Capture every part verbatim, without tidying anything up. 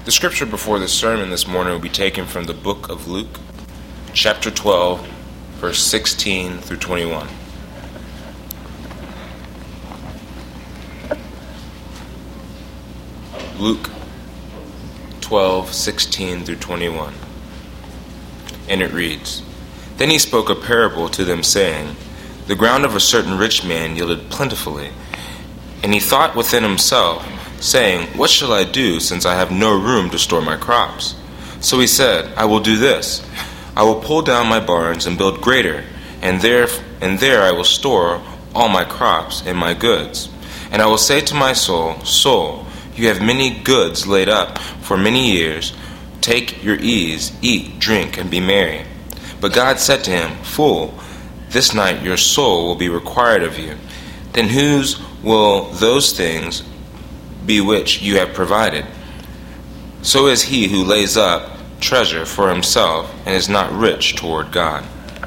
The scripture before the sermon this morning will be taken from the book of Luke, chapter twelve, verse sixteen through twenty-one. Luke twelve, sixteen through twenty-one. And it reads, "Then he spoke a parable to them, saying, The ground of a certain rich man yielded plentifully. And he thought within himself, saying, What shall I do, since I have no room to store my crops? So he said, I will do this. I will pull down my barns and build greater, and there and there I will store all my crops and my goods. And I will say to my soul, Soul, you have many goods laid up for many years. Take your ease, eat, drink, and be merry. But God said to him, Fool, this night your soul will be required of you. Then whose will those things be which you have provided? So is he who lays up treasure for himself and is not rich toward God."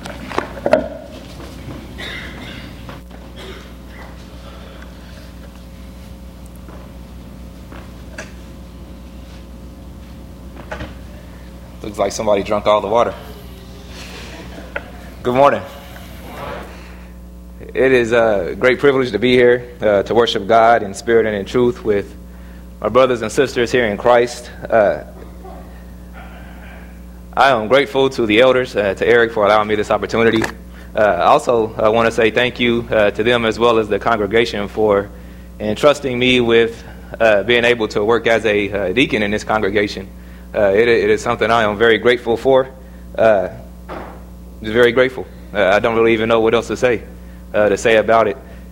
Looks like somebody drunk all the water. Good morning. It is a great privilege to be here uh, to worship God in spirit and in truth with my brothers and sisters here in Christ. Uh, I am grateful to the elders, uh, to Eric, for allowing me this opportunity. Uh, also, I want to say thank you uh, to them as well as the congregation for entrusting me with uh, being able to work as a uh, deacon in this congregation. Uh, it, it is something I am very grateful for. Uh, just very grateful. Uh, I don't really even know what else to say. Uh, to say about it.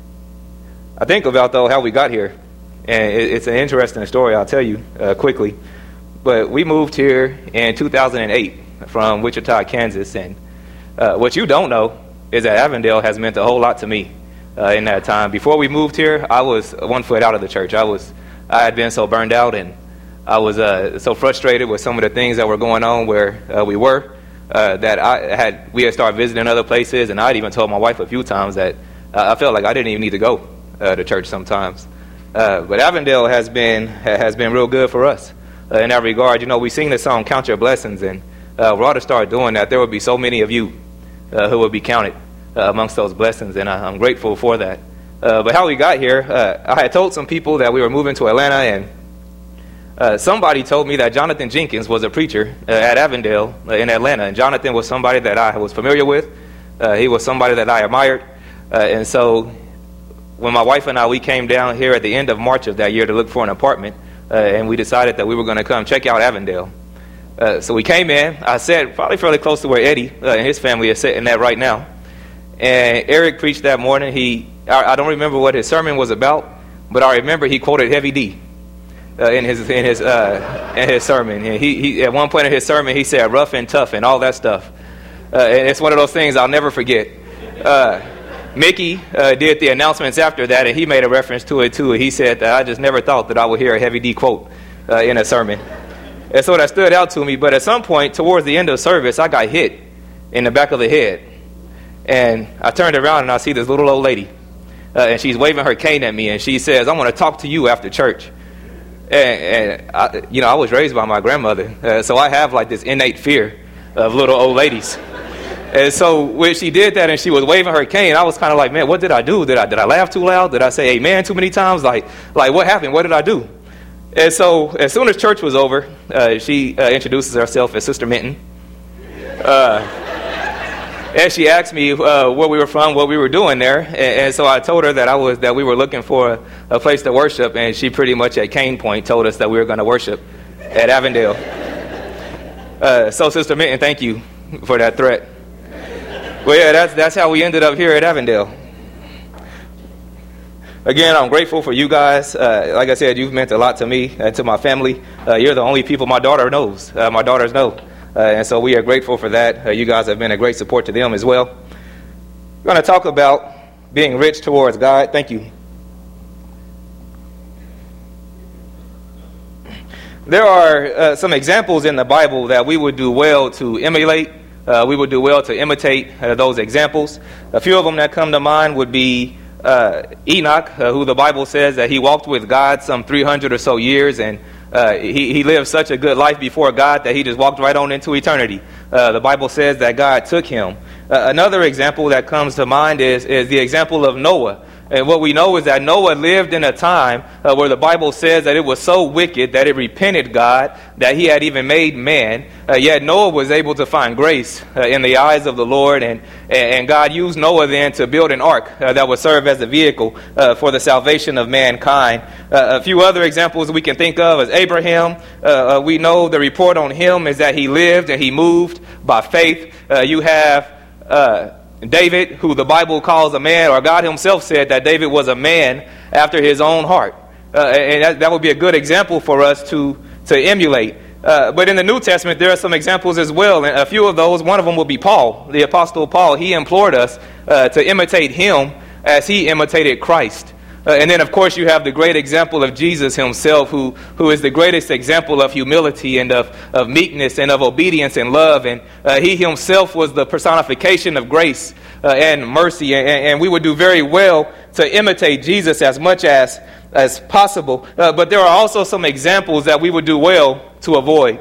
I think about, though, how we got here, and it, it's an interesting story. I'll tell you uh, quickly. But we moved here in two thousand eight from Wichita, Kansas, and uh, what you don't know is that Avondale has meant a whole lot to me uh, in that time. Before we moved here, I was one foot out of the church. I was, I had been so burned out, and I was uh, so frustrated with some of the things that were going on where uh, we were. Uh, that I had, we had started visiting other places, and I'd even told my wife a few times that uh, I felt like I didn't even need to go uh, to church sometimes. Uh, but Avondale has been has been real good for us uh, in that regard. You know, we sing the song "Count Your Blessings," and uh, we ought to start doing that. There would be so many of you uh, who would be counted uh, amongst those blessings, and I, I'm grateful for that. Uh, but how we got here, uh, I had told some people that we were moving to Atlanta, and Uh, somebody told me that Jonathan Jenkins was a preacher uh, at Avondale uh, in Atlanta, and Jonathan was somebody that I was familiar with. Uh, he was somebody that I admired, uh, and so when my wife and I, we came down here at the end of March of that year to look for an apartment, uh, and we decided that we were going to come check out Avondale. Uh, so we came in. I sat probably fairly close to where Eddie uh, and his family are sitting at right now, and Eric preached that morning. He, I, I don't remember what his sermon was about, but I remember he quoted Heavy D. Uh, in his in his uh, in his sermon, and he, he at one point in his sermon he said rough and tough and all that stuff, uh, and it's one of those things I'll never forget. Uh, Mickey uh, did the announcements after that, and he made a reference to it too. He said that I just never thought that I would hear a Heavy D quote uh, in a sermon, and so that stood out to me. But at some point towards the end of service, I got hit in the back of the head, and I turned around and I see this little old lady, uh, and she's waving her cane at me, and she says, "I want to talk to you after church." And, and I, you know, I was raised by my grandmother, uh, so I have like this innate fear of little old ladies. And so when she did that and she was waving her cane, I was kind of like, man, what did I do? Did I did I laugh too loud? Did I say amen too many times? Like, like what happened? What did I do? And so as soon as church was over, uh, she uh, introduces herself as Sister Minton. Uh, And she asked me uh, where we were from, what we were doing there, and, and so I told her that I was that we were looking for a, a place to worship, and she pretty much at Cane Point told us that we were going to worship at Avondale. Uh, so, Sister Minton, thank you for that threat. Well, yeah, that's that's how we ended up here at Avondale. Again, I'm grateful for you guys. Uh, like I said, you've meant a lot to me and to my family. Uh, you're the only people my daughter knows. Uh, my daughters know. Uh, and so we are grateful for that. Uh, you guys have been a great support to them as well. We're going to talk about being rich towards God. Thank you. There are uh, some examples in the Bible that we would do well to emulate. Uh, we would do well to imitate uh, those examples. A few of them that come to mind would be uh, Enoch, uh, who the Bible says that he walked with God some three hundred or so years, and Uh, he, he lived such a good life before God that he just walked right on into eternity. Uh, the Bible says that God took him. Uh, another example that comes to mind is, is the example of Noah. And what we know is that Noah lived in a time uh, where the Bible says that it was so wicked that it repented God that he had even made man. Uh, yet Noah was able to find grace uh, in the eyes of the Lord. And, and God used Noah then to build an ark uh, that would serve as a vehicle uh, for the salvation of mankind. Uh, a few other examples we can think of is Abraham. Uh, uh, we know the report on him is that he lived and he moved by faith. Uh, you have Uh, David, who the Bible calls a man, or God himself said that David was a man after his own heart. Uh, and that, that would be a good example for us to, to emulate. Uh, but in the New Testament, there are some examples as well. And a few of those, one of them will be Paul, the Apostle Paul. He implored us uh, to imitate him as he imitated Christ. Uh, and then, of course, you have the great example of Jesus himself, who, who is the greatest example of humility and of, of meekness and of obedience and love. And uh, he himself was the personification of grace uh, and mercy. And, and we would do very well to imitate Jesus as much as, as possible. Uh, but there are also some examples that we would do well to avoid.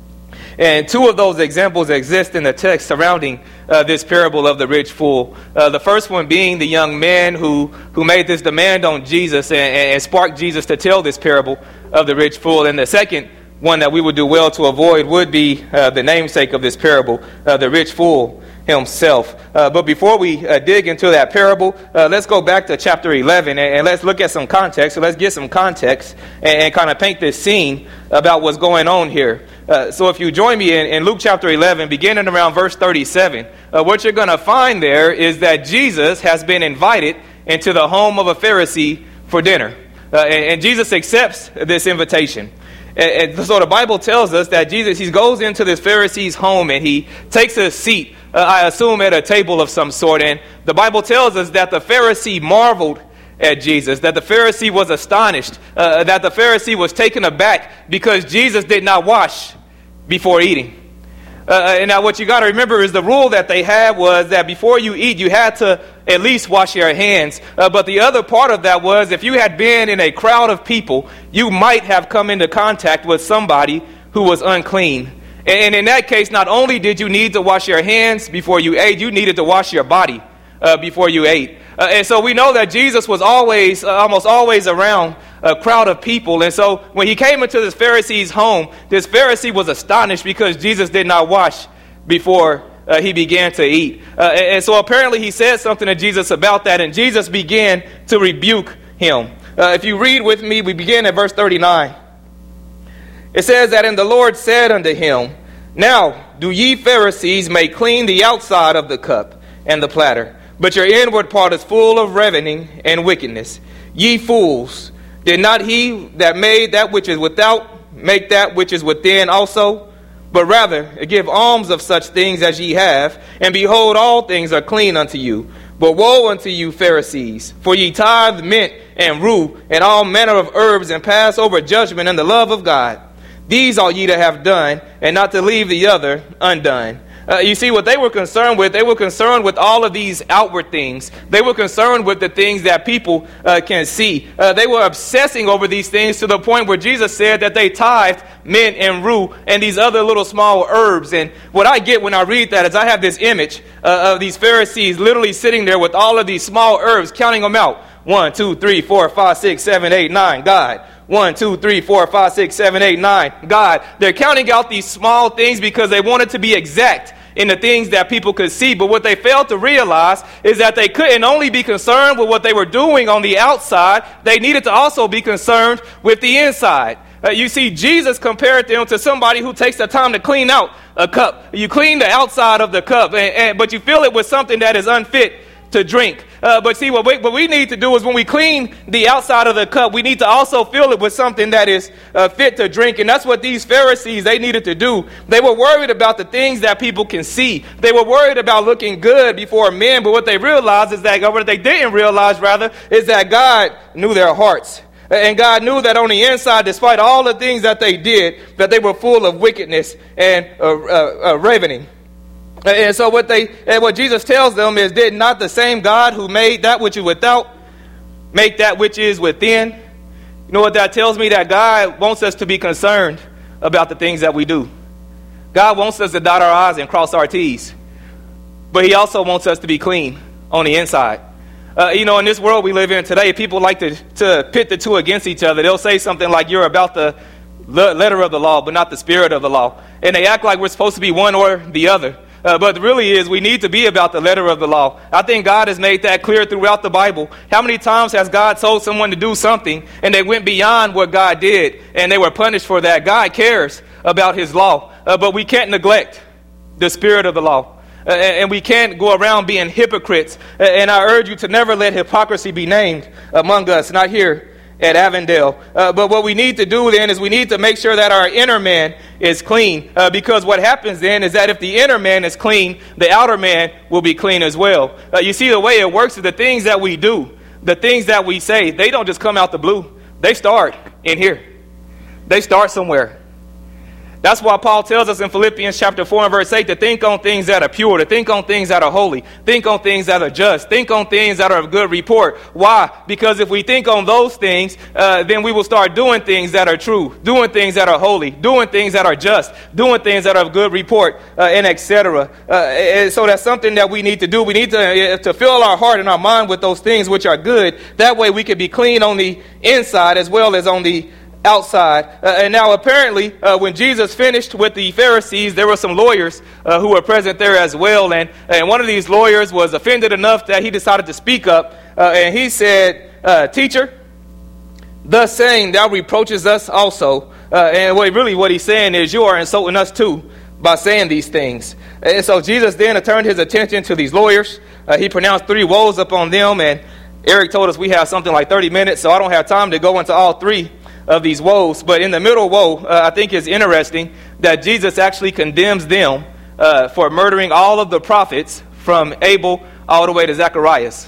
And two of those examples exist in the text surrounding uh, this parable of the rich fool. Uh, the first one being the young man who, who made this demand on Jesus and, and sparked Jesus to tell this parable of the rich fool. And the second one that we would do well to avoid would be uh, the namesake of this parable, uh, the rich fool himself. Uh, but before we uh, dig into that parable, uh, let's go back to chapter eleven and, and let's look at some context. So let's get some context and, and kind of paint this scene about what's going on here. Uh, so if you join me in, in Luke chapter eleven, beginning around verse thirty-seven, uh, what you're going to find there is that Jesus has been invited into the home of a Pharisee for dinner. Uh, and, and Jesus accepts this invitation. And, and so the Bible tells us that Jesus, he goes into this Pharisee's home and he takes a seat, uh, I assume at a table of some sort. And the Bible tells us that the Pharisee marveled at Jesus, that the Pharisee was astonished, uh, that the Pharisee was taken aback because Jesus did not wash before eating. Uh, and now what you got to remember is the rule that they had was that before you eat, you had to at least wash your hands. Uh, but the other part of that was if you had been in a crowd of people, you might have come into contact with somebody who was unclean. And in that case, not only did you need to wash your hands before you ate, you needed to wash your body uh, before you ate. Uh, and so we know that Jesus was always, uh, almost always around a crowd of people. And so when he came into this Pharisee's home, this Pharisee was astonished because Jesus did not wash before uh, he began to eat. Uh, and, and so apparently he said something to Jesus about that, and Jesus began to rebuke him. Uh, if you read with me, we begin at verse thirty-nine. It says that, "And the Lord said unto him, Now do ye Pharisees make clean the outside of the cup and the platter, but your inward part is full of ravening and wickedness. Ye fools, did not he that made that which is without make that which is within also? But rather give alms of such things as ye have, and behold, all things are clean unto you. But woe unto you, Pharisees, for ye tithe mint and rue and all manner of herbs, and pass over judgment and the love of God. These ought ye to have done, and not to leave the other undone." Uh, you see, what they were concerned with, they were concerned with all of these outward things. They were concerned with the things that people uh, can see. Uh, they were obsessing over these things to the point where Jesus said that they tithed mint and rue and these other little small herbs. And what I get when I read that is I have this image uh, of these Pharisees literally sitting there with all of these small herbs, counting them out. One, two, three, four, five, six, seven, eight, nine. God. One, two, three, four, five, six, seven, eight, nine. God. They're counting out these small things because they wanted to be exact in the things that people could see. But what they failed to realize is that they couldn't only be concerned with what they were doing on the outside. They needed to also be concerned with the inside. Uh, you see, Jesus compared them to somebody who takes the time to clean out a cup. You clean the outside of the cup, and, and, but you fill it with something that is unfit to drink. Uh, but see, what we, what we need to do is when we clean the outside of the cup, we need to also fill it with something that is uh, fit to drink. And that's what these Pharisees, they needed to do. They were worried about the things that people can see. They were worried about looking good before men. But what they realized is that, or what they didn't realize rather, is that God knew their hearts. And God knew that on the inside, despite all the things that they did, that they were full of wickedness and uh, uh, uh, ravening. And so what they, and what Jesus tells them is, did not the same God who made that which is without make that which is within? You know what that tells me? That God wants us to be concerned about the things that we do. God wants us to dot our I's and cross our T's. But he also wants us to be clean on the inside. Uh, you know, in this world we live in today, people like to, to pit the two against each other. They'll say something like, you're about the letter of the law, but not the spirit of the law. And they act like we're supposed to be one or the other. Uh, but really is we need to be about the letter of the law. I think God has made that clear throughout the Bible. How many times has God told someone to do something and they went beyond what God did and they were punished for that? God cares about his law, uh, but we can't neglect the spirit of the law. Uh, and we can't go around being hypocrites. Uh, and I urge you to never let hypocrisy be named among us, not here at Avondale. Uh, but what we need to do then is we need to make sure that our inner man is clean. Uh, because what happens then is that if the inner man is clean, the outer man will be clean as well. Uh, you see, the way it works is the things that we do, the things that we say, they don't just come out the blue. They start in here. They start somewhere. That's why Paul tells us in Philippians chapter four and verse eight to think on things that are pure, to think on things that are holy, think on things that are just, think on things that are of good report. Why? Because if we think on those things, uh, then we will start doing things that are true, doing things that are holy, doing things that are just, doing things that are of good report, uh, and et cetera. Uh, and so that's something that we need to do. We need to, uh, to fill our heart and our mind with those things which are good. That way we can be clean on the inside as well as on the outside. Uh, and now apparently uh, when Jesus finished with the Pharisees, there were some lawyers uh, who were present there as well. And, and one of these lawyers was offended enough that he decided to speak up. Uh, and he said, uh, teacher, thus saying thou reproaches us also. Uh, and what, really what he's saying is you are insulting us too by saying these things. And so Jesus then turned his attention to these lawyers. Uh, he pronounced three woes upon them. And Eric told us we have something like thirty minutes, so I don't have time to go into all three of these woes. But in the middle woe, uh, I think it's interesting that Jesus actually condemns them uh, for murdering all of the prophets from Abel all the way to Zacharias.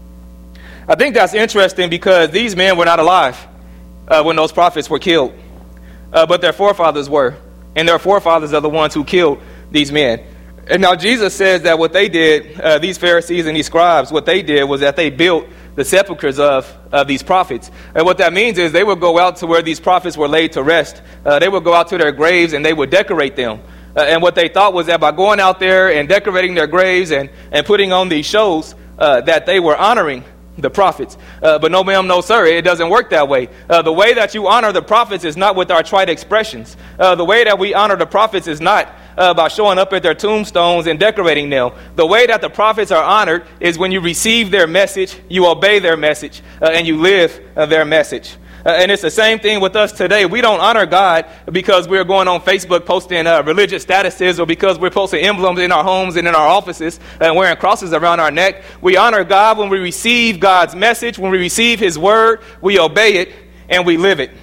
I think that's interesting because these men were not alive uh, when those prophets were killed, uh, but their forefathers were, and their forefathers are the ones who killed these men. And now Jesus says that what they did, uh, these Pharisees and these scribes, what they did was that they built the sepulchres of, of these prophets. And what that means is they would go out to where these prophets were laid to rest. Uh, they would go out to their graves and they would decorate them. Uh, and what they thought was that by going out there and decorating their graves and, and putting on these shows, uh, that they were honoring the prophets. Uh, but no ma'am, no sir, it doesn't work that way. Uh, the way that you honor the prophets is not with our trite expressions. Uh, the way that we honor the prophets is not uh, by showing up at their tombstones and decorating them. The way that the prophets are honored is when you receive their message, you obey their message, uh, and you live uh, their message. Uh, and it's the same thing with us today. We don't honor God because we're going on Facebook posting uh, religious statuses or because we're posting emblems in our homes and in our offices and wearing crosses around our neck. We honor God when we receive God's message, when we receive his word, we obey it, and we live it.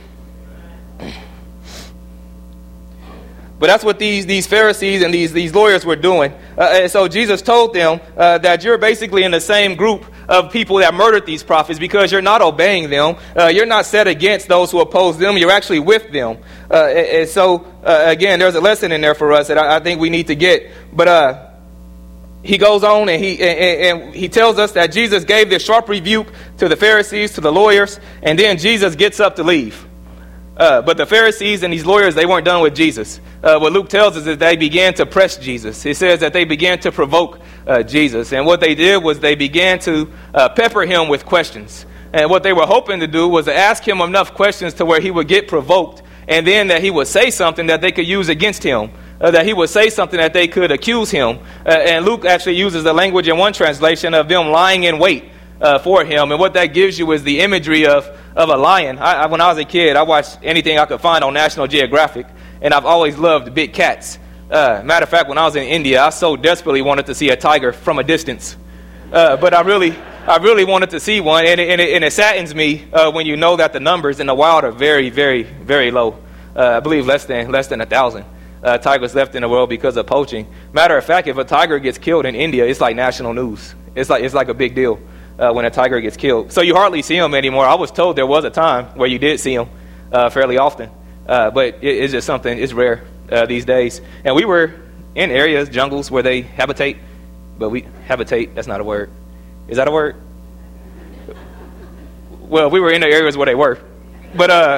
But that's what these, these Pharisees and these, these lawyers were doing. Uh, and so Jesus told them uh, that you're basically in the same group of people that murdered these prophets because you're not obeying them. Uh, you're not set against those who oppose them. You're actually with them. Uh, and, and so, uh, again, there's a lesson in there for us that I, I think we need to get. But uh, he goes on and he, and, and he tells us that Jesus gave this sharp rebuke to the Pharisees, to the lawyers, and then Jesus gets up to leave. Uh, but the Pharisees and these lawyers, they weren't done with Jesus. Uh, what Luke tells us is they began to press Jesus. It says that they began to provoke uh, Jesus. And what they did was they began to uh, pepper him with questions. And what they were hoping to do was to ask him enough questions to where he would get provoked. And then that he would say something that they could use against him. Uh, that he would say something that they could accuse him. Uh, and Luke actually uses the language in one translation of them lying in wait uh, for him. And what that gives you is the imagery of of a lion. I, I, when I was a kid, I watched anything I could find on National Geographic, and I've always loved big cats. Uh, matter of fact, when I was in India, I so desperately wanted to see a tiger from a distance. Uh, but I really, I really wanted to see one, and it, and it, and it saddens me uh, when you know that the numbers in the wild are very, very, very low. Uh, I believe less than less than a thousand uh, tigers left in the world because of poaching. Matter of fact, if a tiger gets killed in India, it's like national news. It's like it's like a big deal. Uh, when a tiger gets killed. So you hardly see them anymore. I was told there was a time where you did see them uh, fairly often. Uh, but it, it's just something, it's rare uh, these days. And we were in areas, jungles, where they habitate. But we, habitate, that's not a word. Is that a word? Well, we were in the areas where they were. But uh,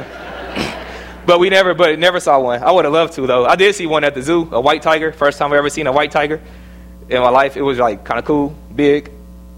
but we never, but never saw one. I would have loved to though. I did see one at the zoo, a white tiger. First time I ever seen a white tiger in my life. It was like kind of cool, big,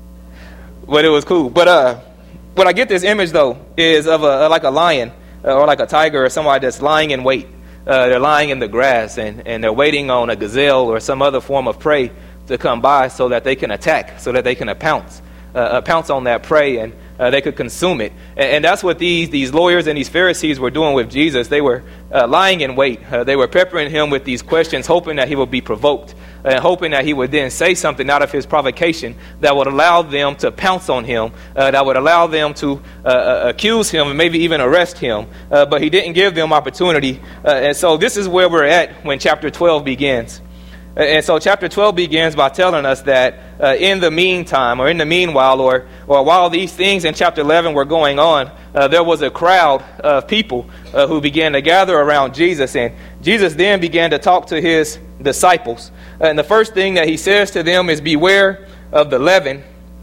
but it was cool. But uh, what I get this image though is of a like a lion uh, or like a tiger or somebody that's lying in wait. Uh, they're lying in the grass and, and they're waiting on a gazelle or some other form of prey to come by so that they can attack, so that they can pounce, uh, pounce on that prey and uh, they could consume it. And, and that's what these these lawyers and these Pharisees were doing with Jesus. They were uh, lying in wait. Uh, they were peppering him with these questions, hoping that he would be provoked and hoping that he would then say something out of his provocation that would allow them to pounce on him, uh, that would allow them to uh, uh, accuse him and maybe even arrest him. Uh, but he didn't give them opportunity. Uh, and so this is where we're at when chapter twelve begins. And so chapter twelve begins by telling us that uh, in the meantime, or in the meanwhile, or or while these things in chapter eleven were going on, uh, there was a crowd of people uh, who began to gather around Jesus. And Jesus then began to talk to his disciples. And the first thing that he says to them is, beware of the leaven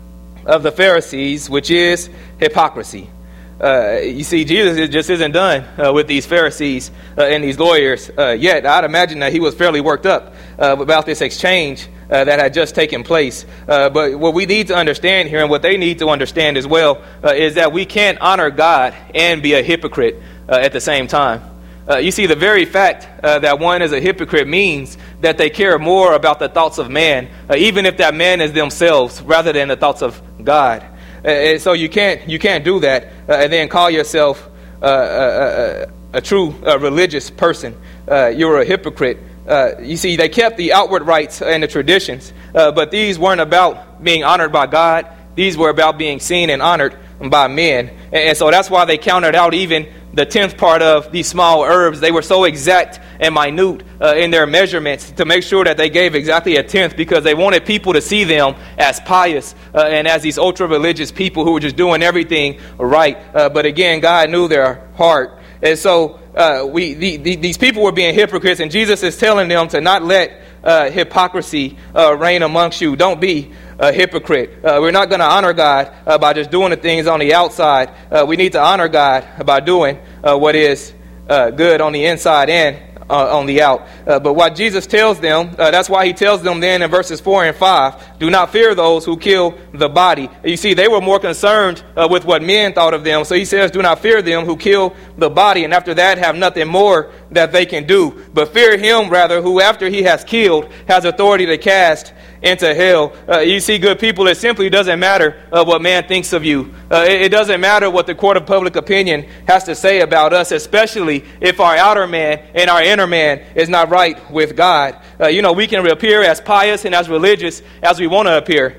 of the Pharisees, which is hypocrisy. Uh, you see, Jesus just isn't done uh, with these Pharisees uh, and these lawyers uh, yet. I'd imagine that he was fairly worked up uh, about this exchange uh, that had just taken place. Uh, but what we need to understand here, and what they need to understand as well, uh, is that we can't honor God and be a hypocrite uh, at the same time. Uh, you see, the very fact uh, that one is a hypocrite means that they care more about the thoughts of man, uh, even if that man is themselves, rather than the thoughts of God. And so you can't you can't do that uh, and then call yourself uh, a, a, a true uh, religious person. Uh, you're a hypocrite. Uh, you see, they kept the outward rites and the traditions, uh, but these weren't about being honored by God. These were about being seen and honored by men. And, and so that's why they counted out even the tenth part of these small herbs. They were so exact and minute uh, in their measurements to make sure that they gave exactly a tenth, because they wanted people to see them as pious uh, and as these ultra-religious people who were just doing everything right. Uh, but again, God knew their heart. And so uh, we the, the, these people were being hypocrites, and Jesus is telling them to not let uh, hypocrisy uh, reign amongst you. Don't be a hypocrite. Uh, we're not going to honor God uh, by just doing the things on the outside. Uh, we need to honor God by doing uh, what is uh, good on the inside and uh, on the out. Uh, but what Jesus tells them, uh, that's why he tells them then in verses four and five, do not fear those who kill the body. You see, they were more concerned uh, with what men thought of them. So he says, do not fear them who kill the body, and after that have nothing more that they can do. But fear him rather who after he has killed has authority to cast into hell. Uh, you see, good people, it simply doesn't matter uh, what man thinks of you. Uh, it, it doesn't matter what the court of public opinion has to say about us, especially if our outer man and our inner man is not right with God. Uh, you know, we can appear as pious and as religious as we want to appear.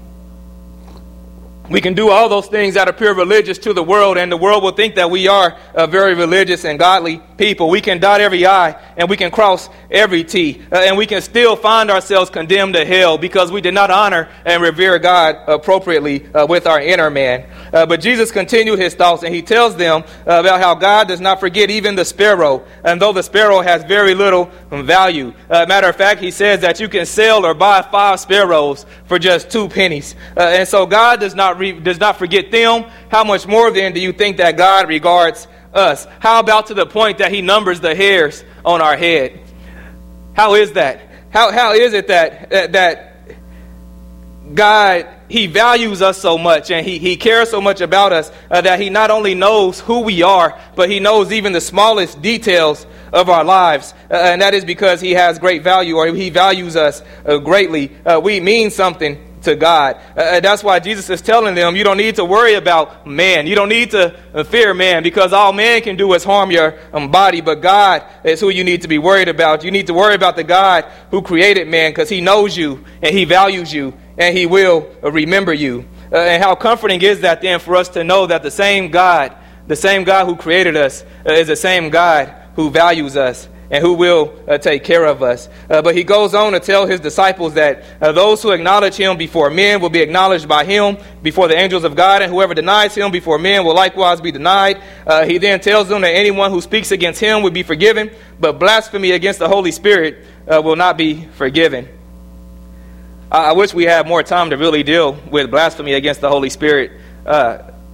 We can do all those things that appear religious to the world, and the world will think that we are a very religious and godly people. We can dot every I and we can cross every T, uh, and we can still find ourselves condemned to hell because we did not honor and revere God appropriately uh, with our inner man. Uh, but Jesus continued his thoughts, and he tells them uh, about how God does not forget even the sparrow, and though the sparrow has very little value. Uh, matter of fact, he says that you can sell or buy five sparrows for just two pennies. Uh, and so God does not re- does not forget them. How much more then do you think that God regards us? How about to the point that he numbers the hairs on our head? How is that? How how is it that uh, that God, he values us so much, and he, he cares so much about us uh, that he not only knows who we are, but he knows even the smallest details of our lives. Uh, and that is because he has great value, or he values us uh, greatly. Uh, we mean something to God. Uh, that's why Jesus is telling them, you don't need to worry about man. You don't need to uh, fear man, because all man can do is harm your um, body. But God is who you need to be worried about. You need to worry about the God who created man, because he knows you and he values you and he will uh, remember you. Uh, and how comforting is that then for us to know that the same God, the same God who created us uh, is the same God who values us and who will uh, take care of us. Uh, but he goes on to tell his disciples that uh, those who acknowledge him before men will be acknowledged by him before the angels of God, and whoever denies him before men will likewise be denied. Uh, he then tells them that anyone who speaks against him will be forgiven, but blasphemy against the Holy Spirit uh, will not be forgiven. I, I wish we had more time to really deal with blasphemy against the Holy Spirit. Uh,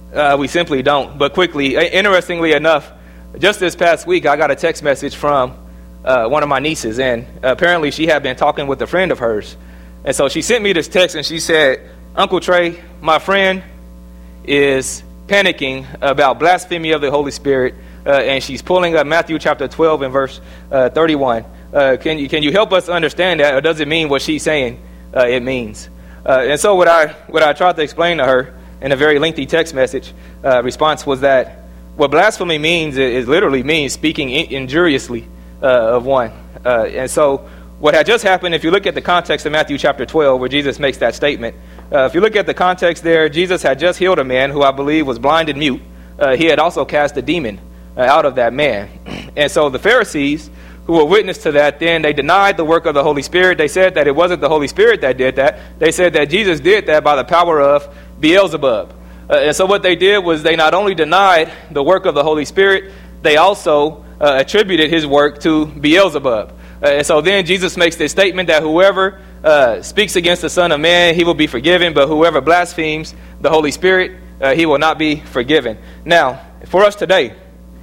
Uh, we simply don't. But quickly, interestingly enough, just this past week, I got a text message from uh, one of my nieces, and apparently she had been talking with a friend of hers. And so she sent me this text, and she said, Uncle Trey, my friend is panicking about blasphemy of the Holy Spirit, uh, and she's pulling up Matthew chapter twelve and verse uh, thirty-one. Uh, can you can you help us understand that, or does it mean what she's saying uh, it means? Uh, and so what I what I tried to explain to her in a very lengthy text message uh, response was that what blasphemy means is, is literally means speaking in, injuriously uh, of one. Uh, and so what had just happened, if you look at the context of Matthew chapter twelve, where Jesus makes that statement, uh, if you look at the context there, Jesus had just healed a man who I believe was blind and mute. Uh, he had also cast a demon uh, out of that man. And so the Pharisees, who were witness to that, then they denied the work of the Holy Spirit. They said that it wasn't the Holy Spirit that did that. They said that Jesus did that by the power of Beelzebub. Uh, and so what they did was they not only denied the work of the Holy Spirit, they also uh, attributed his work to Beelzebub. Uh, and so then Jesus makes this statement that whoever uh, speaks against the Son of Man, he will be forgiven, but whoever blasphemes the Holy Spirit, uh, he will not be forgiven. Now, for us today,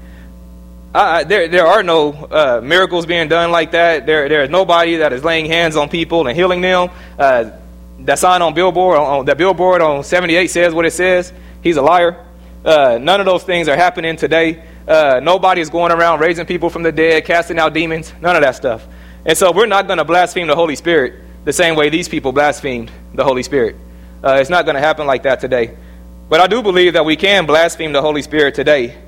I, there there are no uh, miracles being done like that. There there is nobody that is laying hands on people and healing them. Uh, that sign on billboard on, on that billboard on seventy-eight says what it says. He's a liar. Uh, none of those things are happening today. Uh, nobody is going around raising people from the dead, casting out demons. None of that stuff. And so we're not going to blaspheme the Holy Spirit the same way these people blasphemed the Holy Spirit. Uh, it's not going to happen like that today. But I do believe that we can blaspheme the Holy Spirit today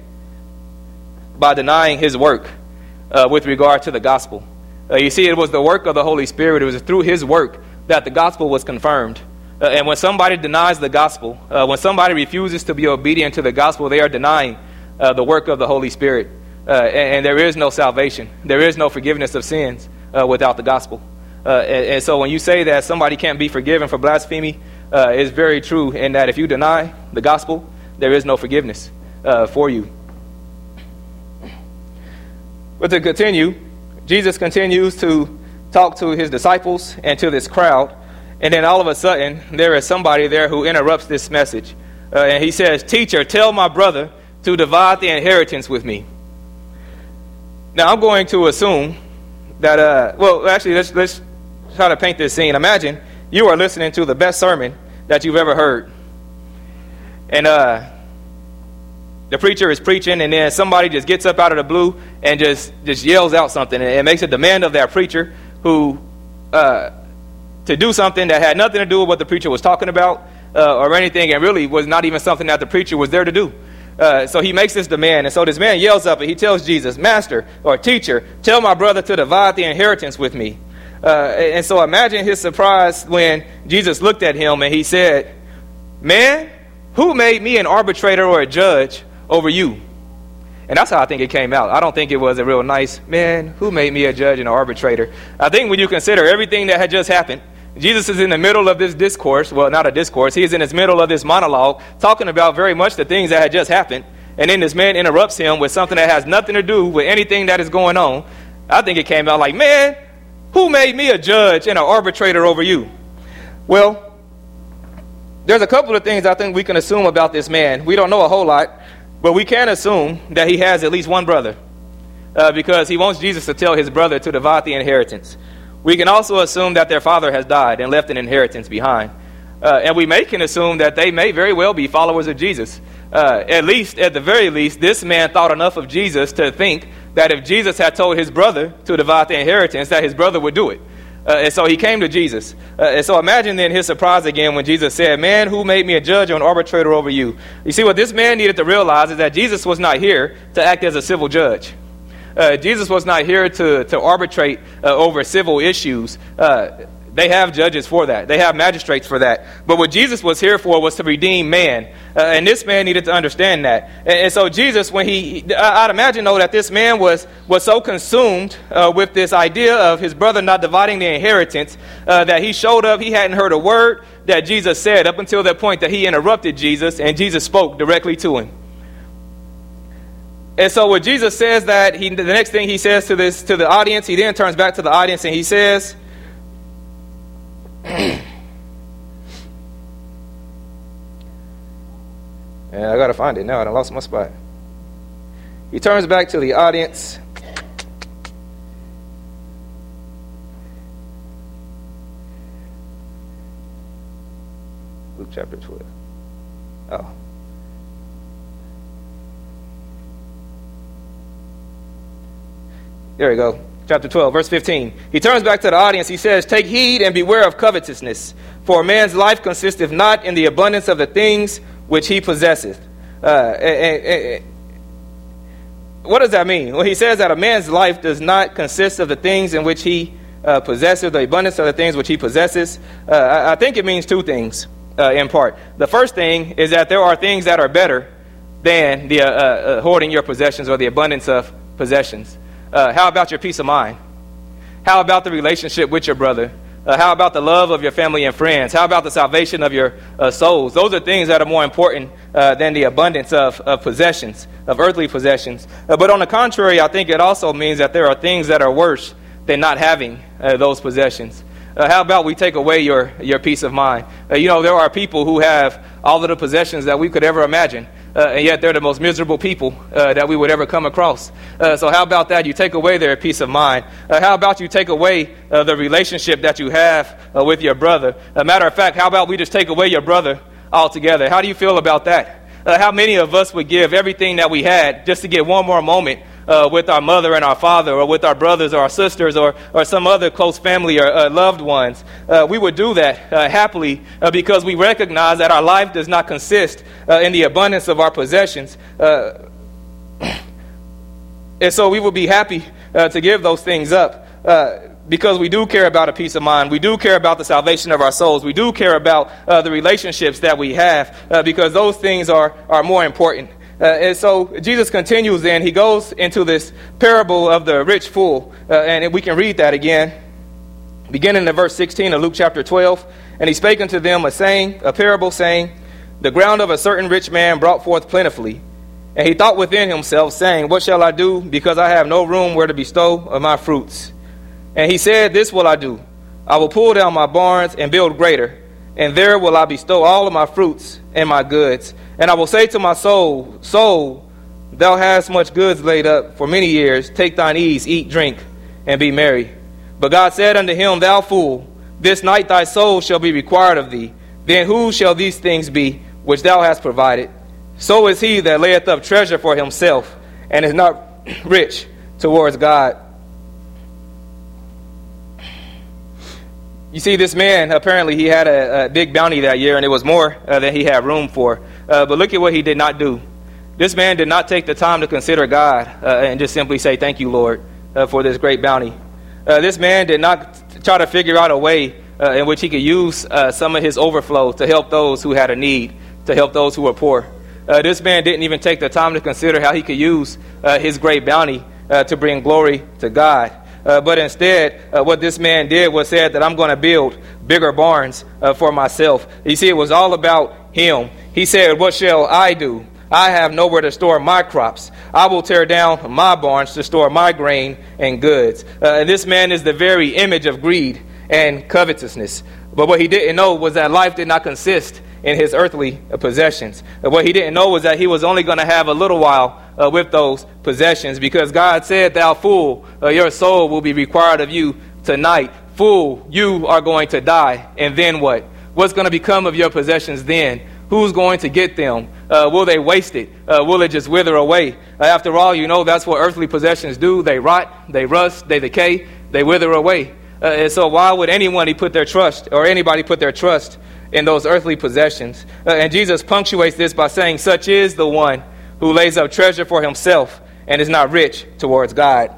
by denying his work uh, with regard to the gospel. Uh, you see, it was the work of the Holy Spirit. It was through his work that the gospel was confirmed. Uh, and when somebody denies the gospel, uh, when somebody refuses to be obedient to the gospel, they are denying uh, the work of the Holy Spirit. Uh, and, and there is no salvation. There is no forgiveness of sins uh, without the gospel. Uh, and, and so when you say that somebody can't be forgiven for blasphemy, uh, it's very true in that if you deny the gospel, there is no forgiveness uh, for you. But to continue, Jesus continues to talk to his disciples and to this crowd. And then all of a sudden, there is somebody there who interrupts this message. Uh, and he says, "Teacher, tell my brother to divide the inheritance with me." Now, I'm going to assume that, uh, well, actually, let's, let's try to paint this scene. Imagine you are listening to the best sermon that you've ever heard. And uh, the preacher is preaching, and then somebody just gets up out of the blue and just, just yells out something. And it makes a demand of that preacher who... Uh, to do something that had nothing to do with what the preacher was talking about uh, or anything, and really was not even something that the preacher was there to do. Uh, so he makes this demand, and so this man yells up and he tells Jesus, "Master," or "Teacher, tell my brother to divide the inheritance with me." Uh, and so imagine his surprise when Jesus looked at him and he said, "Man, who made me an arbitrator or a judge over you?" And that's how I think it came out. I don't think it was a real nice, "Man, who made me a judge and an arbitrator?" I think when you consider everything that had just happened, Jesus is in the middle of this discourse. Well, not a discourse. He is in the middle of this monologue talking about very much the things that had just happened. And then this man interrupts him with something that has nothing to do with anything that is going on. I think it came out like, "Man, who made me a judge and an arbitrator over you?" Well, there's a couple of things I think we can assume about this man. We don't know a whole lot, but we can assume that he has at least one brother uh, because he wants Jesus to tell his brother to divide the inheritance. We can also assume that their father has died and left an inheritance behind. Uh, and we may can assume that they may very well be followers of Jesus. Uh, at least, at the very least, this man thought enough of Jesus to think that if Jesus had told his brother to divide the inheritance, that his brother would do it. Uh, and so he came to Jesus. Uh, and so imagine then his surprise again when Jesus said, "Man, who made me a judge or an arbitrator over you?" You see, what this man needed to realize is that Jesus was not here to act as a civil judge. Uh, Jesus was not here to, to arbitrate uh, over civil issues. Uh, they have judges for that. They have magistrates for that. But what Jesus was here for was to redeem man. Uh, and this man needed to understand that. And, and so Jesus, when he, I'd imagine, though, that this man was, was so consumed uh, with this idea of his brother not dividing the inheritance uh, that he showed up. He hadn't heard a word that Jesus said up until that point that he interrupted Jesus and Jesus spoke directly to him. And so what Jesus says that he, the next thing he says to this to the audience, he then turns back to the audience and he says, uh, And I got to find it now. I lost my spot. He turns back to the audience. Luke chapter twelve. Oh. There we go. Chapter twelve, verse fifteen. He turns back to the audience. He says, "Take heed and beware of covetousness, for a man's life consisteth not in the abundance of the things which he possesseth." Uh, and, and, and, what does that mean? Well, he says that a man's life does not consist of the things in which he uh, possesses, the abundance of the things which he possesses. Uh, I, I think it means two things uh, in part. The first thing is that there are things that are better than the uh, uh, hoarding your possessions or the abundance of possessions. Uh, how about your peace of mind? How about the relationship with your brother? Uh, how about the love of your family and friends? How about the salvation of your uh, souls? Those are things that are more important uh, than the abundance of, of possessions, of earthly possessions. Uh, but on the contrary, I think it also means that there are things that are worse than not having uh, those possessions. Uh, how about we take away your, your peace of mind? Uh, you know, there are people who have all of the possessions that we could ever imagine. Uh, and yet they're the most miserable people uh, that we would ever come across. Uh, so how about that? You take away their peace of mind. Uh, how about you take away uh, the relationship that you have uh, with your brother? As a matter of fact, how about we just take away your brother altogether? How do you feel about that? Uh, how many of us would give everything that we had just to get one more moment Uh, with our mother and our father, or with our brothers or our sisters, or, or some other close family or uh, loved ones? Uh, we would do that uh, happily uh, because we recognize that our life does not consist uh, in the abundance of our possessions. Uh, and so we would be happy uh, to give those things up uh, because we do care about a peace of mind. We do care about the salvation of our souls. We do care about uh, the relationships that we have uh, because those things are, are more important. Uh, and so Jesus continues then. He goes into this parable of the rich fool. Uh, and we can read that again, beginning in verse sixteen of Luke chapter twelve. "And he spake unto them a saying, a parable, saying, The ground of a certain rich man brought forth plentifully. And he thought within himself, saying, What shall I do, because I have no room where to bestow of my fruits? And he said, This will I do. I will pull down my barns and build greater, and there will I bestow all of my fruits and my goods. And I will say to my soul, Soul, thou hast much goods laid up for many years. Take thine ease, eat, drink, and be merry. But God said unto him, Thou fool, this night thy soul shall be required of thee. Then who shall these things be which thou hast provided? So is he that layeth up treasure for himself, and is not rich towards God." You see, this man, apparently he had a, a big bounty that year, and it was more uh, than he had room for. Uh, but look at what he did not do. This man did not take the time to consider God uh, and just simply say, Thank you, Lord, uh, for this great bounty. Uh, this man did not try to figure out a way uh, in which he could use uh, some of his overflow to help those who had a need, to help those who were poor. Uh, this man didn't even take the time to consider how he could use uh, his great bounty uh, to bring glory to God. Uh, but instead, uh, what this man did was said that I'm going to build bigger barns uh, for myself. You see, it was all about him. He said, What shall I do? I have nowhere to store my crops. I will tear down my barns to store my grain and goods. Uh, and this man is the very image of greed and covetousness. But what he didn't know was that life did not consist in his earthly possessions. What he didn't know was that he was only going to have a little while uh, with those possessions, because God said, Thou fool, uh, your soul will be required of you tonight. Fool, you are going to die. And then what? What's going to become of your possessions then? Who's going to get them? Uh, will they waste it? Uh, will it just wither away? Uh, after all, you know, that's what earthly possessions do. They rot, they rust, they decay, they wither away. Uh, and so why would anyone put their trust, or anybody put their trust in those earthly possessions? Uh, and Jesus punctuates this by saying, Such is the one who lays up treasure for himself and is not rich towards God.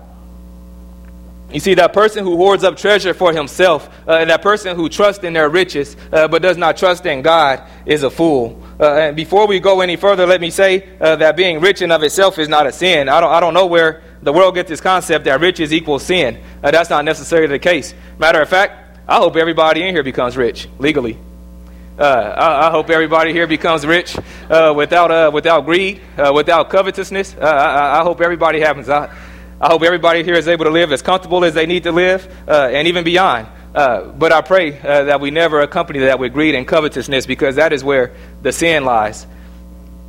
You see, that person who hoards up treasure for himself, uh, and that person who trusts in their riches uh, but does not trust in God is a fool. Uh, and before we go any further, let me say uh, that being rich in of itself is not a sin. I don't, I don't know where the world gets this concept that riches equals sin. Uh, that's not necessarily the case. Matter of fact, I hope everybody in here becomes rich legally. Uh, I, I hope everybody here becomes rich uh, without uh, without greed, uh, without covetousness. Uh, I, I hope everybody happens. I, I hope everybody here is able to live as comfortable as they need to live, uh, and even beyond. Uh, but I pray uh, that we never accompany that with greed and covetousness, because that is where the sin lies.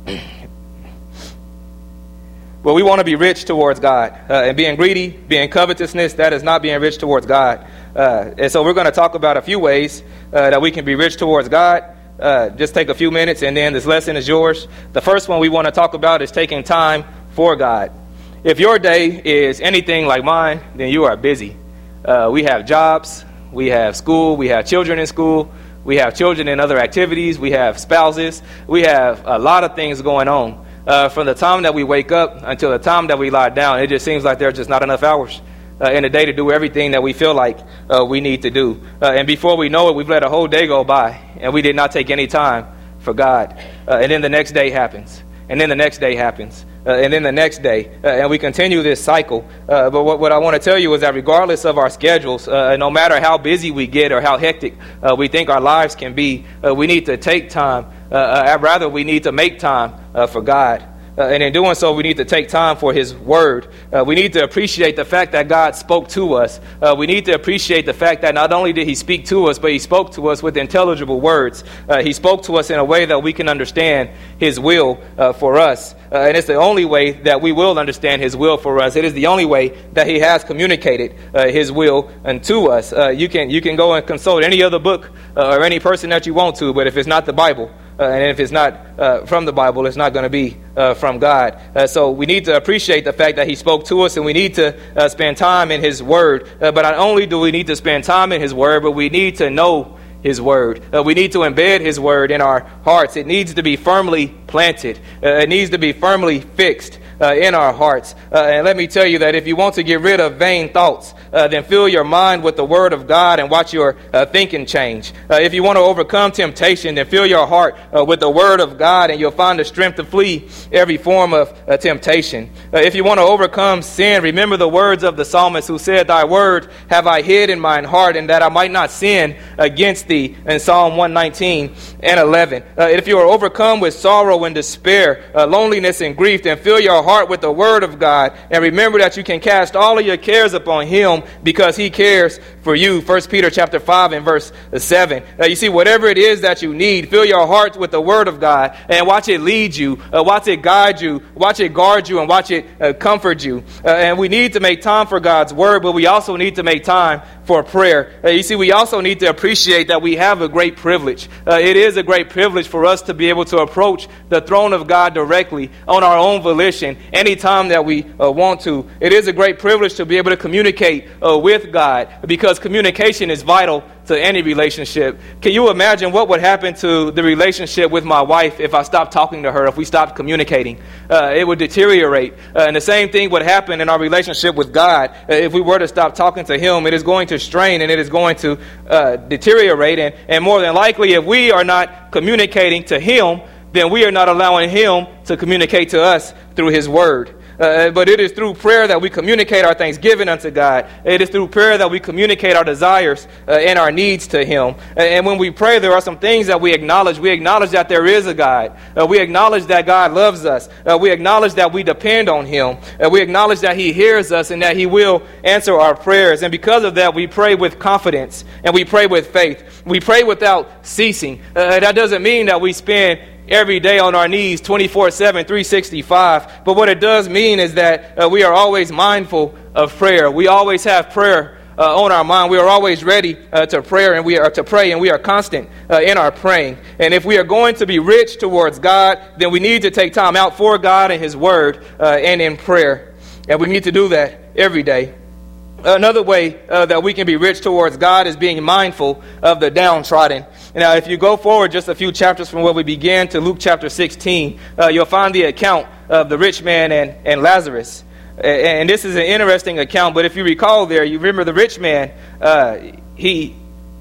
Well, we want to be rich towards God. Uh, and being greedy, being covetousness, that is not being rich towards God. Uh, and so we're going to talk about a few ways uh, that we can be rich towards God. Uh, just take a few minutes, and then this lesson is yours. The first one we want to talk about is taking time for God. If your day is anything like mine, then you are busy. Uh, we have jobs, we have school, we have children in school, we have children in other activities, we have spouses, we have a lot of things going on. Uh, from the time that we wake up until the time that we lie down, it just seems like there's just not enough hours uh, in a day to do everything that we feel like uh, we need to do. Uh, and before we know it, we've let a whole day go by, and we did not take any time for God. Uh, and then the next day happens, and then the next day happens, uh, and then the next day, uh, and we continue this cycle. Uh, but what, what I want to tell you is that regardless of our schedules, uh, no matter how busy we get or how hectic uh, we think our lives can be, uh, we need to take time. Uh, uh, rather, we need to make time uh, for God. Uh, and in doing so, we need to take time for His Word. Uh, we need to appreciate the fact that God spoke to us. Uh, we need to appreciate the fact that not only did He speak to us, but He spoke to us with intelligible words. Uh, he spoke to us in a way that we can understand His will uh, for us. Uh, and it's the only way that we will understand His will for us. It is the only way that He has communicated uh, His will unto us. Uh, you can you can go and consult any other book uh, or any person that you want to, but if it's not the Bible, Uh, and if it's not uh, from the Bible, it's not going to be uh, from God. Uh, so we need to appreciate the fact that He spoke to us, and we need to uh, spend time in His Word. Uh, but not only do we need to spend time in His Word, but we need to know His Word. Uh, we need to embed His Word in our hearts. It needs to be firmly planted. Uh, it needs to be firmly fixed uh, in our hearts. Uh, and let me tell you that if you want to get rid of vain thoughts, Uh, then fill your mind with the Word of God and watch your uh, thinking change. Uh, if you want to overcome temptation, then fill your heart uh, with the Word of God, and you'll find the strength to flee every form of uh, temptation. Uh, if you want to overcome sin, remember the words of the psalmist who said, "Thy word have I hid in mine heart, and that I might not sin against thee," in Psalm one nineteen and eleven. Uh, if you are overcome with sorrow and despair, uh, loneliness and grief, then fill your heart with the Word of God, and remember that you can cast all of your cares upon Him, because He cares for you. First Peter chapter five and verse seven. Uh, you see, whatever it is that you need, fill your heart with the Word of God and watch it lead you, uh, watch it guide you, watch it guard you, and watch it uh, comfort you. Uh, and we need to make time for God's Word, but we also need to make time for prayer. Uh, you see, we also need to appreciate that we have a great privilege. Uh, it is a great privilege for us to be able to approach the throne of God directly on our own volition anytime that we uh, want to. It is a great privilege to be able to communicate uh, with God, because communication is vital to any relationship. Can you imagine what would happen to the relationship with my wife if I stopped talking to her, if we stopped communicating? Uh, it would deteriorate. Uh, and the same thing would happen in our relationship with God. Uh, if we were to stop talking to Him, it is going to strain and it is going to uh, deteriorate. And, and more than likely, if we are not communicating to Him, then we are not allowing Him to communicate to us through His Word. Uh, but it is through prayer that we communicate our thanksgiving unto God. It is through prayer that we communicate our desires uh, and our needs to Him. And when we pray, there are some things that we acknowledge. We acknowledge that there is a God. Uh, we acknowledge that God loves us. Uh, we acknowledge that we depend on Him. Uh, we acknowledge that He hears us and that He will answer our prayers. And because of that, we pray with confidence and we pray with faith. We pray without ceasing. Uh, that doesn't mean that we spend every day on our knees, twenty-four seven, three sixty-five. But what it does mean is that uh, we are always mindful of prayer. We always have prayer uh, on our mind. We are always ready uh, to prayer and we are to pray, and we are constant uh, in our praying. And if we are going to be rich towards God, then we need to take time out for God and His Word uh, and in prayer. And we need to do that every day. Another way uh, that we can be rich towards God is being mindful of the downtrodden. Now, if you go forward just a few chapters from where we began to Luke chapter sixteen, uh, you'll find the account of the rich man and, and Lazarus. And this is an interesting account, but if you recall there, you remember the rich man, uh, he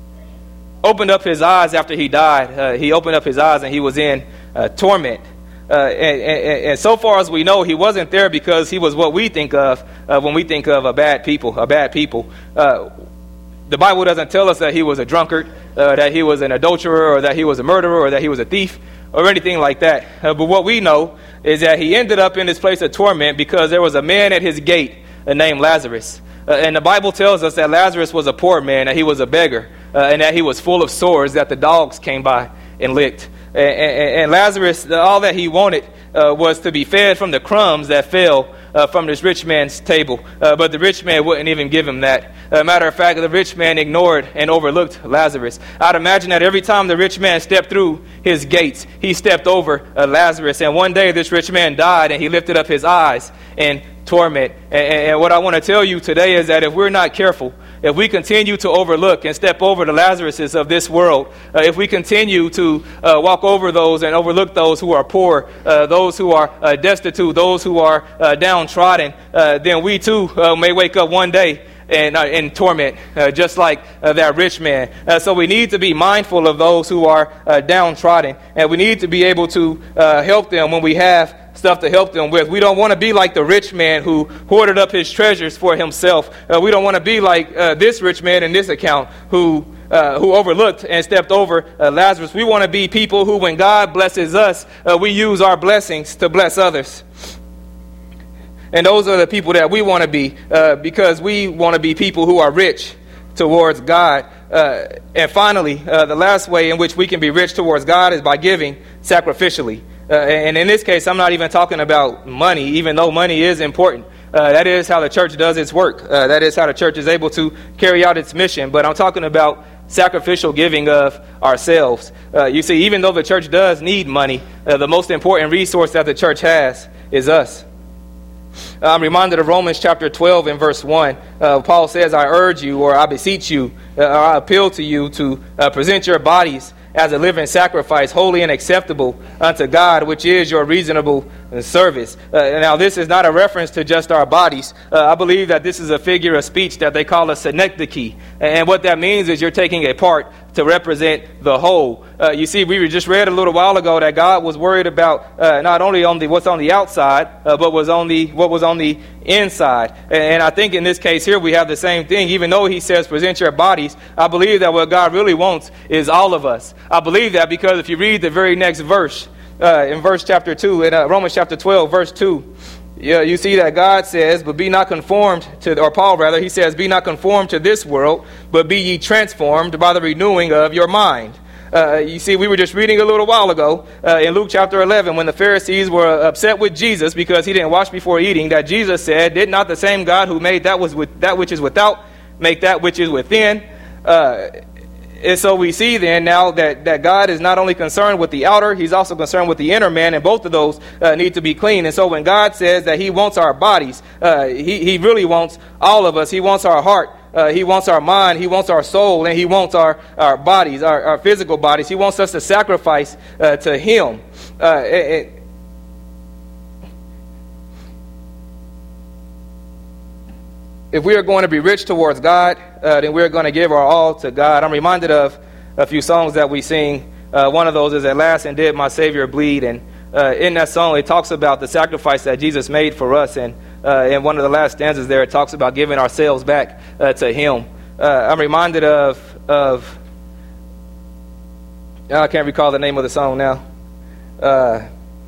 opened up his eyes after he died. Uh, he opened up his eyes and he was in uh, torment. Uh, and, and, and so far as we know, he wasn't there because he was what we think of uh, when we think of a bad people, a bad people. Uh, the Bible doesn't tell us that he was a drunkard, uh, that he was an adulterer, or that he was a murderer, or that he was a thief, or anything like that. Uh, but what we know is that he ended up in this place of torment because there was a man at his gate uh, named Lazarus. Uh, and the Bible tells us that Lazarus was a poor man, that he was a beggar, uh, and that he was full of sores that the dogs came by and licked. And, and, and Lazarus, all that he wanted uh, was to be fed from the crumbs that fell uh, from this rich man's table. Uh, but the rich man wouldn't even give him that. Uh, matter of fact, the rich man ignored and overlooked Lazarus. I'd imagine that every time the rich man stepped through his gates, he stepped over uh, Lazarus. And one day this rich man died, and he lifted up his eyes in torment. And, and what I want to tell you today is that if we're not careful, if we continue to overlook and step over the Lazaruses of this world, uh, if we continue to uh, walk over those and overlook those who are poor, uh, those who are uh, destitute, those who are uh, downtrodden, uh, then we too uh, may wake up one day and uh, in torment, uh, just like uh, that rich man. Uh, so we need to be mindful of those who are uh, downtrodden, and we need to be able to uh, help them when we have stuff to help them with. We don't want to be like the rich man who hoarded up his treasures for himself. Uh, we don't want to be like uh, this rich man in this account who uh, who overlooked and stepped over uh, Lazarus. We want to be people who, when God blesses us, uh, we use our blessings to bless others. And those are the people that we want to be, uh, because we want to be people who are rich towards God. Uh, and finally, uh, the last way in which we can be rich towards God is by giving sacrificially. Uh, and in this case, I'm not even talking about money, even though money is important. Uh, that is how the church does its work. Uh, that is how the church is able to carry out its mission. But I'm talking about sacrificial giving of ourselves. Uh, you see, even though the church does need money, uh, the most important resource that the church has is us. I'm reminded of Romans chapter twelve and verse one. Uh, Paul says, I urge you, or I beseech you, uh, or I appeal to you to uh, present your bodies as a living sacrifice, holy and acceptable unto God, which is your reasonable service. Uh, now, this is not a reference to just our bodies. Uh, I believe that this is a figure of speech that they call a synecdoche. And what that means is you're taking a part to represent the whole. Uh, you see, we just read a little while ago that God was worried about uh, not only on the what's on the outside, uh, but was on the what was on the inside. And, and I think in this case here we have the same thing. Even though he says present your bodies, I believe that what God really wants is all of us. I believe that because if you read the very next verse, uh, in verse chapter two, in uh, Romans chapter twelve, verse two, yeah, you see that God says, but be not conformed to, or Paul rather, he says, be not conformed to this world, but be ye transformed by the renewing of your mind. Uh, you see, we were just reading a little while ago uh, in Luke chapter eleven when the Pharisees were upset with Jesus because he didn't wash before eating, that Jesus said, did not the same God who made that was with that which is without make that which is within? Uh, and so we see then now that, that God is not only concerned with the outer, he's also concerned with the inner man, and both of those uh, need to be clean. And so when God says that he wants our bodies, uh, he, he really wants all of us. He wants our heart. Uh, he wants our mind, he wants our soul, and he wants our, our bodies, our, our physical bodies. He wants us to sacrifice uh, to him. Uh, it, it, if we are going to be rich towards God, uh, then we're going to give our all to God. I'm reminded of a few songs that we sing. Uh, one of those is At Last and Did My Savior Bleed. And uh, in that song, it talks about the sacrifice that Jesus made for us. And Uh, in one of the last stanzas there, it talks about giving ourselves back uh, to him. Uh, I'm reminded of, of I can't recall the name of the song now. Uh,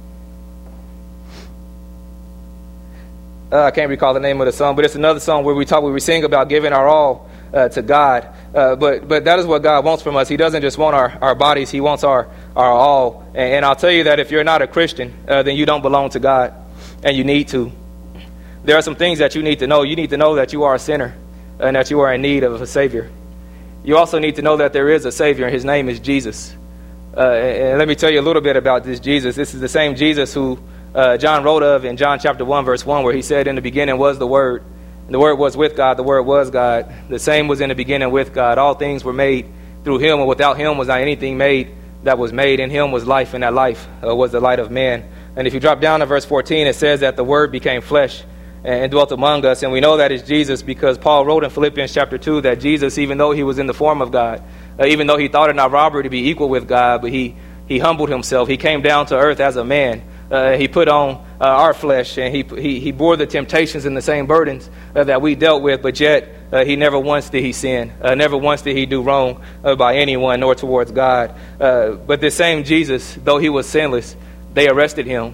uh, I can't recall the name of the song, but it's another song where we talk, where we sing about giving our all uh, to God. Uh, but but that is what God wants from us. He doesn't just want our, our bodies; He wants our, our all. And, and I'll tell you that if you're not a Christian, uh, then you don't belong to God, and you need to. There are some things that you need to know. You need to know that you are a sinner and that you are in need of a Savior. You also need to know that there is a Savior, and His name is Jesus. Uh, and, and let me tell you a little bit about this Jesus. This is the same Jesus who uh, John wrote of in John chapter one, verse one, where he said, in the beginning was the Word. And the Word was with God. The Word was God. The same was in the beginning with God. All things were made through Him, and without Him was not anything made that was made. In Him was life, and that life uh, was the light of man. And if you drop down to verse fourteen, it says that the Word became flesh and dwelt among us. And we know that it's Jesus because Paul wrote in Philippians chapter two that Jesus, even though he was in the form of God, uh, even though he thought it not robbery to be equal with God, but he, he humbled himself. He came down to earth as a man. Uh, he put on uh, our flesh, and he, he he bore the temptations and the same burdens uh, that we dealt with, but yet uh, he never once did he sin. Uh, never once did he do wrong uh, by anyone, nor towards God. Uh, but this same Jesus, though he was sinless, they arrested him.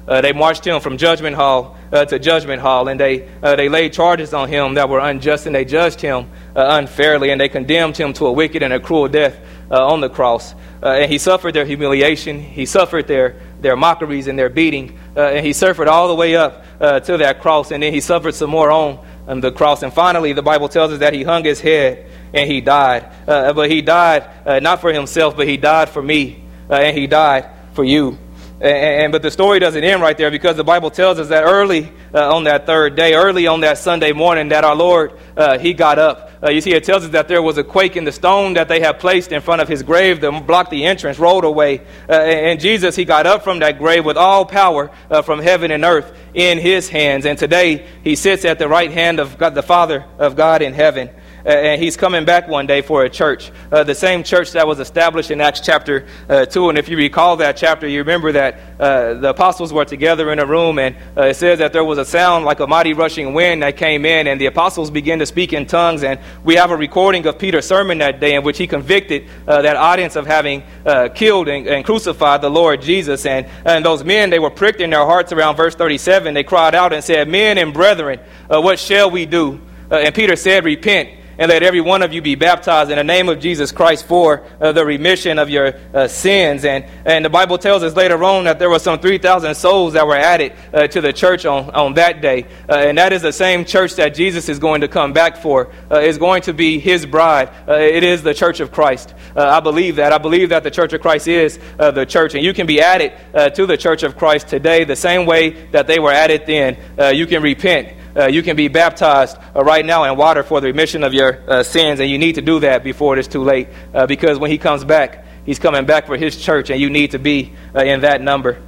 Uh, they marched him from Judgment Hall uh, to Judgment Hall, and they uh, they laid charges on him that were unjust, and they judged him uh, unfairly, and they condemned him to a wicked and a cruel death uh, on the cross. Uh, and he suffered their humiliation. He suffered their their mockeries and their beating, uh, and he suffered all the way up uh, to that cross, and then he suffered some more on, on the cross. And finally, the Bible tells us that he hung his head and he died. Uh, but he died uh, not for himself, but he died for me, uh, and he died for you. And, and but the story doesn't end right there, because the Bible tells us that early uh, on that third day, early on that Sunday morning, that our Lord, uh, he got up. Uh, you see, it tells us that there was a quake, in the stone that they had placed in front of his grave to block the entrance rolled away. Uh, and Jesus, he got up from that grave with all power uh, from heaven and earth in his hands. And today he sits at the right hand of God, the Father of God in heaven. Uh, and he's coming back one day for a church, uh, the same church that was established in Acts chapter uh, two. And if you recall that chapter, you remember that uh, the apostles were together in a room, and uh, it says that there was a sound like a mighty rushing wind that came in, and the apostles began to speak in tongues. And we have a recording of Peter's sermon that day in which he convicted uh, that audience of having uh, killed and, and crucified the Lord Jesus. And, and those men, they were pricked in their hearts around verse thirty-seven. They cried out and said, "Men and brethren, uh, what shall we do?" Uh, and Peter said, "Repent, and let every one of you be baptized in the name of Jesus Christ for uh, the remission of your uh, sins." And and the Bible tells us later on that there were some three thousand souls that were added uh, to the church on, on that day. Uh, and that is the same church that Jesus is going to come back for. Uh, is going to be his bride. Uh, it is the church of Christ. Uh, I believe that. I believe that the church of Christ is uh, the church. And you can be added uh, to the church of Christ today the same way that they were added then. Uh, you can repent. Uh, you can be baptized uh, right now in water for the remission of your uh, sins, and you need to do that before it is too late, uh, because when he comes back, he's coming back for his church, and you need to be uh, in that number.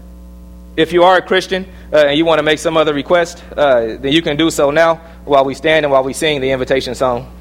If you are a Christian uh, and you want to make some other request, uh, then you can do so now while we stand and while we sing the invitation song.